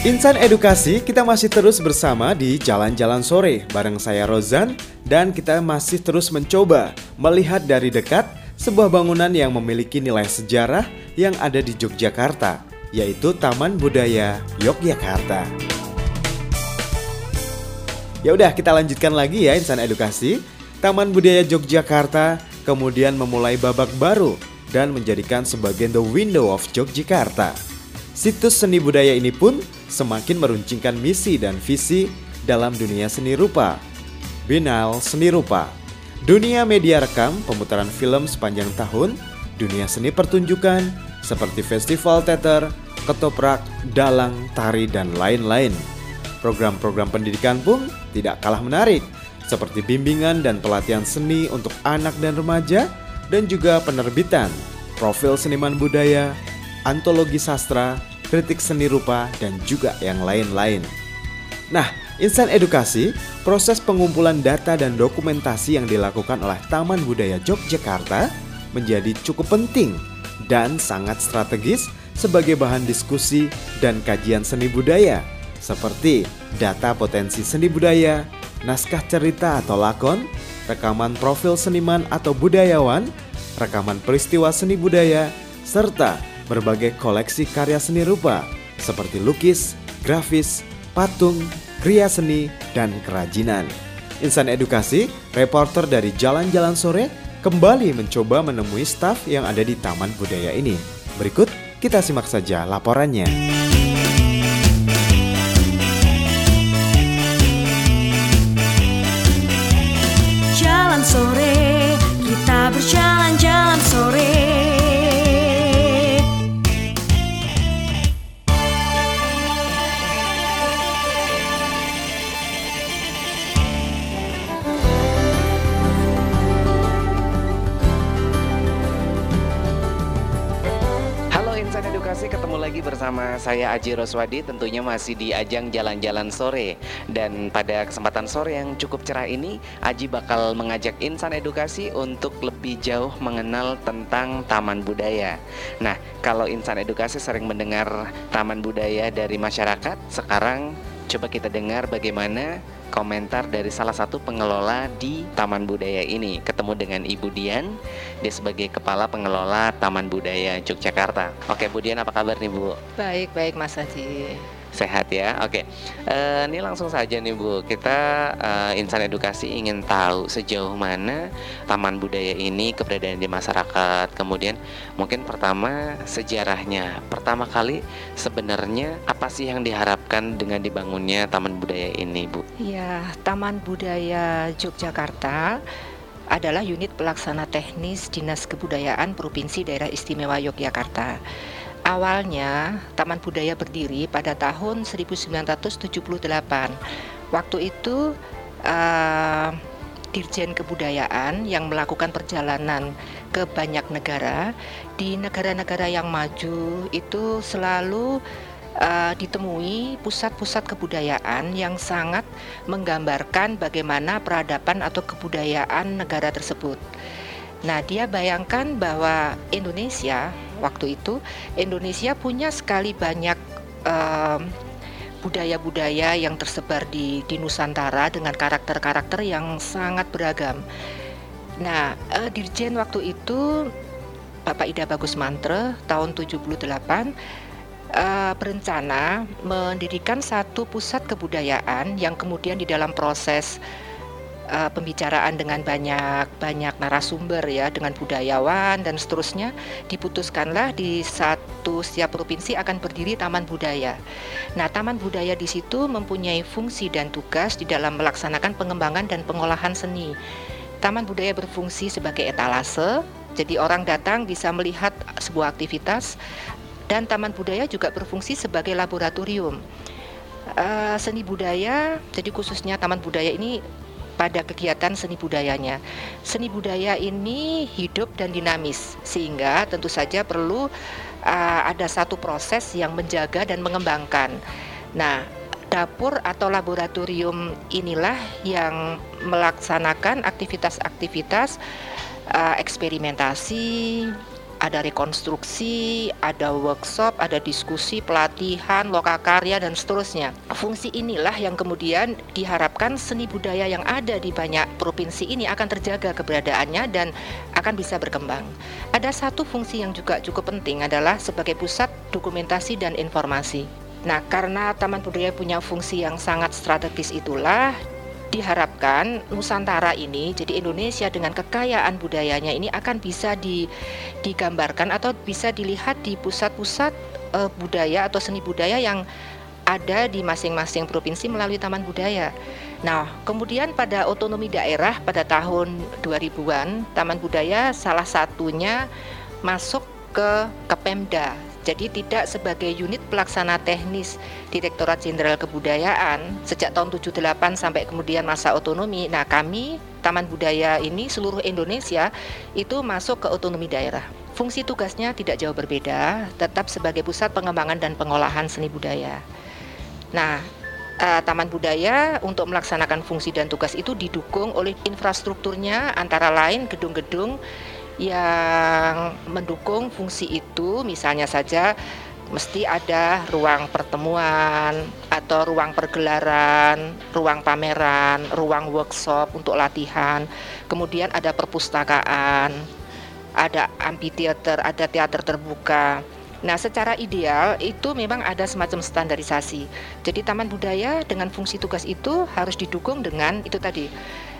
Insan Edukasi, kita masih terus bersama di Jalan-Jalan Sore bareng saya Rozan, dan kita masih terus mencoba melihat dari dekat sebuah bangunan yang memiliki nilai sejarah yang ada di Yogyakarta, yaitu Taman Budaya Yogyakarta. Ya udah, kita lanjutkan lagi ya Insan Edukasi. Taman Budaya Yogyakarta kemudian memulai babak baru dan menjadikan sebagai The Window of Yogyakarta. Situs seni budaya ini pun semakin meruncingkan misi dan visi dalam dunia seni rupa. Biennale Seni Rupa, dunia media rekam, pemutaran film sepanjang tahun, dunia seni pertunjukan seperti festival teater, ketoprak, dalang, tari, dan lain-lain. Program-program pendidikan pun tidak kalah menarik, seperti bimbingan dan pelatihan seni untuk anak dan remaja, dan juga penerbitan profil seniman budaya, antologi sastra, kritik seni rupa, dan juga yang lain-lain. Nah, Insan Edukasi, proses pengumpulan data dan dokumentasi yang dilakukan oleh Taman Budaya Yogyakarta menjadi cukup penting dan sangat strategis sebagai bahan diskusi dan kajian seni budaya, seperti data potensi seni budaya, naskah cerita atau lakon, rekaman profil seniman atau budayawan, rekaman peristiwa seni budaya, serta berbagai koleksi karya seni rupa seperti lukis, grafis, patung, kriya seni, dan kerajinan. Insan Edukasi, reporter dari Jalan-Jalan Sore, kembali mencoba menemui staf yang ada di Taman Budaya ini. Berikut kita simak saja laporannya. Jalan sore, kita berjalan-jalan sore. Ketemu lagi bersama saya Aji Roswadi, tentunya masih di ajang Jalan-Jalan Sore. Dan pada kesempatan sore yang cukup cerah ini, Aji bakal mengajak Insan Edukasi untuk lebih jauh mengenal tentang Taman Budaya. Nah, kalau Insan Edukasi sering mendengar Taman Budaya dari masyarakat, sekarang coba kita dengar bagaimana komentar dari salah satu pengelola di Taman Budaya ini. Ketemu dengan Ibu Dian, dia sebagai Kepala Pengelola Taman Budaya Yogyakarta. Oke, Bu Dian, apa kabar nih, Bu? Baik Mas Haji. Sehat ya? Oke, ini langsung saja nih, Bu. Kita Insan Edukasi ingin tahu sejauh mana Taman Budaya ini keberadaan di masyarakat. Kemudian mungkin pertama sejarahnya. Pertama kali sebenarnya apa sih yang diharapkan dengan dibangunnya Taman Budaya ini, Bu? Ya, Taman Budaya Yogyakarta adalah unit pelaksana teknis Dinas Kebudayaan Provinsi Daerah Istimewa Yogyakarta. Awalnya Taman Budaya berdiri pada tahun 1978. Waktu itu Dirjen Kebudayaan yang melakukan perjalanan ke banyak negara. Di negara-negara yang maju itu selalu ditemui pusat-pusat kebudayaan yang sangat menggambarkan bagaimana peradaban atau kebudayaan negara tersebut. Nah, dia bayangkan bahwa waktu itu Indonesia punya sekali banyak budaya-budaya yang tersebar di Nusantara dengan karakter-karakter yang sangat beragam. Nah, Dirjen waktu itu Bapak Ida Bagus Mantre tahun 78 berencana mendirikan satu pusat kebudayaan yang kemudian di dalam proses pembicaraan dengan banyak narasumber ya, dengan budayawan dan seterusnya, diputuskanlah di setiap provinsi akan berdiri Taman Budaya. Nah, Taman Budaya di situ mempunyai fungsi dan tugas di dalam melaksanakan pengembangan dan pengolahan seni. Taman Budaya berfungsi sebagai etalase, jadi orang datang bisa melihat sebuah aktivitas, dan Taman Budaya juga berfungsi sebagai laboratorium seni budaya. Jadi khususnya Taman Budaya ini pada kegiatan seni budayanya. Seni budaya ini hidup dan dinamis, sehingga tentu saja perlu ada satu proses yang menjaga dan mengembangkan. Nah, dapur atau laboratorium inilah yang melaksanakan aktivitas-aktivitas eksperimentasi, ada rekonstruksi, ada workshop, ada diskusi, pelatihan, lokakarya, dan seterusnya. Fungsi inilah yang kemudian diharapkan seni budaya yang ada di banyak provinsi ini akan terjaga keberadaannya dan akan bisa berkembang. Ada satu fungsi yang juga cukup penting adalah sebagai pusat dokumentasi dan informasi. Nah, karena Taman Budaya punya fungsi yang sangat strategis itulah diharapkan Nusantara ini, jadi Indonesia dengan kekayaan budayanya ini akan bisa digambarkan atau bisa dilihat di pusat-pusat budaya atau seni budaya yang ada di masing-masing provinsi melalui Taman Budaya. Nah, kemudian pada otonomi daerah pada tahun 2000-an, Taman Budaya salah satunya masuk ke Pemda. Jadi tidak sebagai unit pelaksana teknis Direktorat Jenderal Kebudayaan sejak tahun 78 sampai kemudian masa otonomi. Nah, kami Taman Budaya ini seluruh Indonesia itu masuk ke otonomi daerah. Fungsi tugasnya tidak jauh berbeda, tetap sebagai pusat pengembangan dan pengolahan seni budaya. Nah, Taman Budaya untuk melaksanakan fungsi dan tugas itu didukung oleh infrastrukturnya, antara lain gedung-gedung yang mendukung fungsi itu, misalnya saja mesti ada ruang pertemuan atau ruang pergelaran, ruang pameran, ruang workshop untuk latihan, kemudian ada perpustakaan, ada amphitheater, ada teater terbuka. Nah, secara ideal itu memang ada semacam standarisasi. Jadi Taman Budaya dengan fungsi tugas itu harus didukung dengan itu tadi,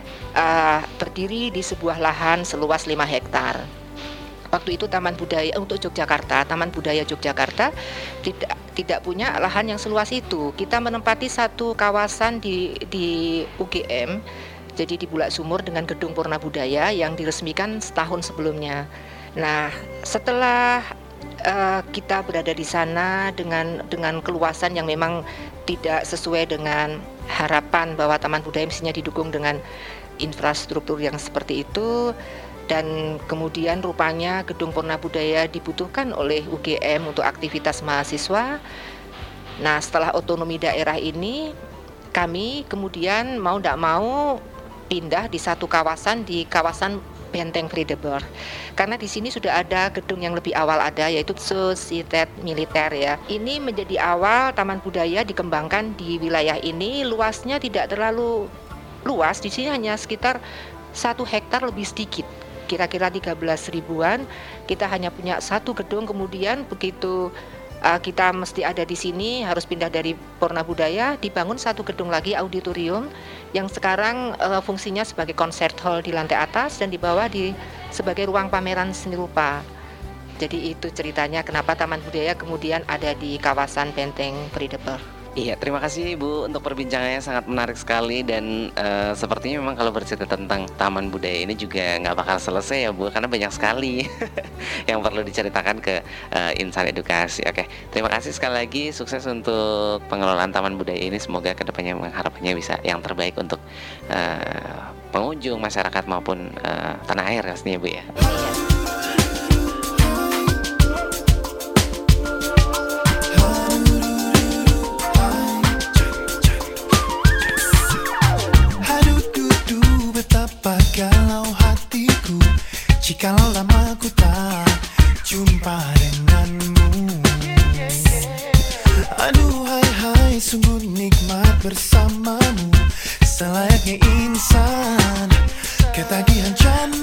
berdiri di sebuah lahan seluas 5 hektar. Waktu itu Taman Budaya untuk Yogyakarta, Taman Budaya Yogyakarta tidak punya lahan yang seluas itu. Kita menempati satu kawasan di UGM, jadi di Bulak Sumur dengan gedung Purna Budaya yang diresmikan setahun sebelumnya. Nah, setelah kita berada di sana dengan keluasan yang memang tidak sesuai dengan harapan bahwa Taman Budaya mestinya didukung dengan infrastruktur yang seperti itu, dan kemudian rupanya gedung Purna Budaya dibutuhkan oleh UGM untuk aktivitas mahasiswa. Nah, setelah otonomi daerah ini kami kemudian mau tidak mau pindah di satu kawasan, di kawasan Benteng Vredenburg, karena di sini sudah ada gedung yang lebih awal ada, yaitu Societet Militer ya. Ini menjadi awal Taman Budaya dikembangkan di wilayah ini. Luasnya tidak terlalu luas, di sini hanya sekitar 1 hektar lebih sedikit, kira-kira 13 ribuan. Kita hanya punya satu gedung. Kemudian begitu kita mesti ada di sini, harus pindah dari Purna Budaya, dibangun satu gedung lagi, auditorium, yang sekarang fungsinya sebagai concert hall di lantai atas dan di bawah sebagai ruang pameran seni rupa. Jadi itu ceritanya kenapa Taman Budaya kemudian ada di kawasan Benteng Vredenburg. Iya, terima kasih Ibu untuk perbincangannya, sangat menarik sekali. Dan sepertinya memang kalau bercerita tentang Taman Budaya ini juga nggak bakal selesai ya Bu, karena banyak sekali yang perlu diceritakan ke Insan Edukasi. Oke, terima kasih sekali lagi, sukses untuk pengelolaan Taman Budaya ini. Semoga kedepannya harapannya bisa yang terbaik untuk pengunjung, masyarakat maupun tanah air pastinya Bu ya. Kalau hatiku, jikalau lama ku tak jumpa denganmu. Aduh hai, sungguh nikmat bersamamu, selayaknya insan ketagihan candu.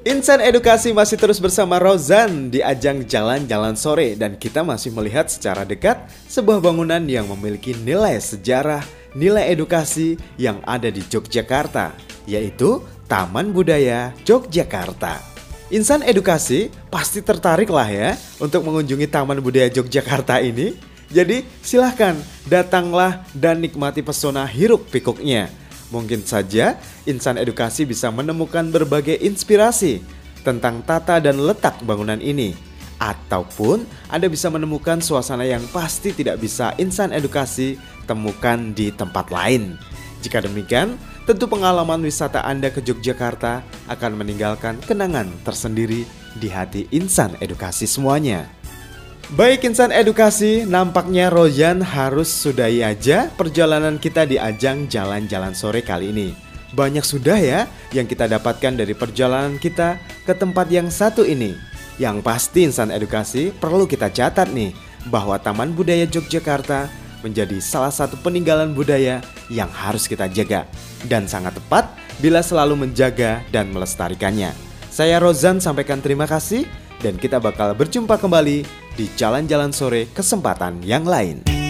Insan Edukasi masih terus bersama Rozan di ajang jalan-jalan sore dan kita masih melihat secara dekat sebuah bangunan yang memiliki nilai sejarah, nilai edukasi yang ada di Yogyakarta, yaitu Taman Budaya Yogyakarta. Insan Edukasi pasti tertarik lah ya untuk mengunjungi Taman Budaya Yogyakarta ini. Jadi silahkan datanglah dan nikmati pesona hiruk pikuknya. Mungkin saja Insan Edukasi bisa menemukan berbagai inspirasi tentang tata dan letak bangunan ini. Ataupun Anda bisa menemukan suasana yang pasti tidak bisa Insan Edukasi temukan di tempat lain. Jika demikian, tentu pengalaman wisata Anda ke Yogyakarta akan meninggalkan kenangan tersendiri di hati Insan Edukasi semuanya. Baik Insan Edukasi, nampaknya Rozan harus sudahi aja perjalanan kita di ajang jalan-jalan sore kali ini. Banyak sudah ya yang kita dapatkan dari perjalanan kita ke tempat yang satu ini. Yang pasti Insan Edukasi perlu kita catat nih, bahwa Taman Budaya Yogyakarta menjadi salah satu peninggalan budaya yang harus kita jaga. Dan sangat tepat bila selalu menjaga dan melestarikannya. Saya Rozan sampaikan terima kasih dan kita bakal berjumpa kembali di jalan-jalan sore kesempatan yang lain.